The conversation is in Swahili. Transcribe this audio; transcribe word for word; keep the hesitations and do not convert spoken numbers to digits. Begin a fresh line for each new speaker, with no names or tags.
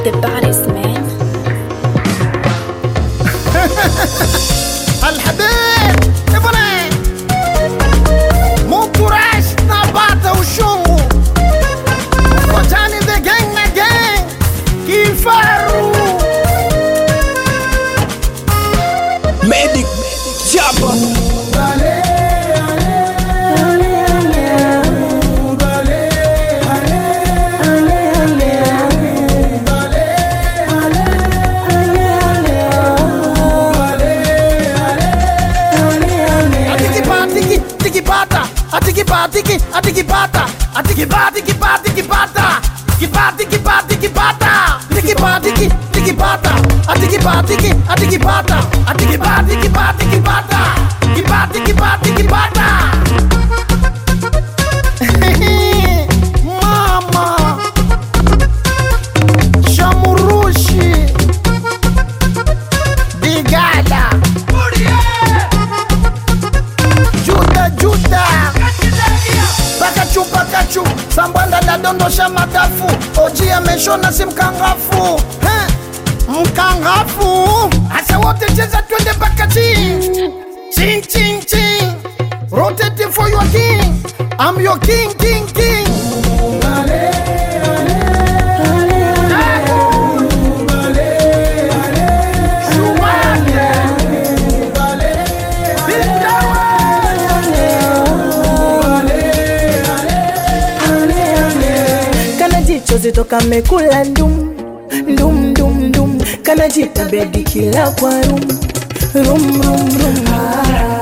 the baddest, man.
الحبيب ابني مو كراش نبات وشونغو وجاني ذا جنة جن كيفارو
Medic Jabba.
Atiki patiki, atiki pata, atiki patiki patiki pata, atiki patiki patiki pata, atiki patiki, atiki pata, atiki patiki, atiki pata, atiki patiki patiki pata, atiki patiki patiki pata. Mama, Shamurushi, Bigala, Juda Juda. Pakachu pakachu, sambanda la dondosha madafu. Oji ameshona si mkangafu. He, mkangafu. Asa wote cheza twende pakati. Ching ching ching. Rotating for your king. I'm your king king king. Ale, ale, ale, ale. Ale, ale, Shumane. Ale, Bindawa.
Zitoka mekula ndum ndum ndum ndum kana jita bedi kila kwa rum rum rum rum.